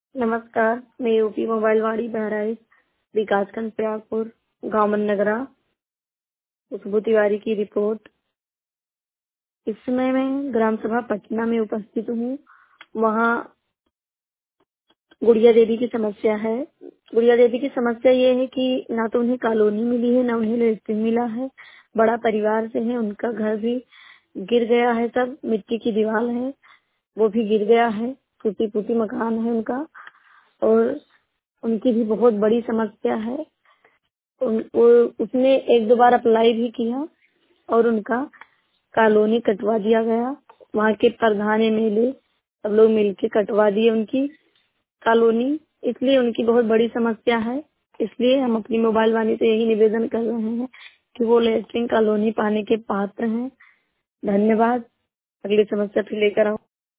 नमस्कार, मैं UP mobile वाणी बहराइच विकासखंड प्रयागपुर गांव मननगरा खुशबू तिवारी की रिपोर्ट। इस समय मैं ग्राम सभा पटना में उपस्थित हूँ। वहाँ गुड़िया देवी की समस्या है। गुड़िया देवी की समस्या ये है कि ना तो उन्हें कॉलोनी मिली है, ना उन्हें लेटरिन मिला है। बड़ा परिवार से है, उनका घर भी गिर गया है, सब मिट्टी की दीवार है वो भी गिर गया है, टूटी फूटी मकान है उनका। और उनकी भी बहुत बड़ी समस्या है। उसने एक दो बार अप्लाई भी किया और उनका कॉलोनी कटवा दिया गया। वहाँ के प्रधान एमएलए सब लोग मिलके कटवा दिए उनकी कॉलोनी। इसलिए उनकी बहुत बड़ी समस्या है। इसलिए हम अपनी मोबाइल वाणी से यही निवेदन कर रहे हैं कि वो लेटरिन कॉलोनी पाने के पात्र हैं। धन्यवाद। अगली समस्या फिर लेकर आऊँ।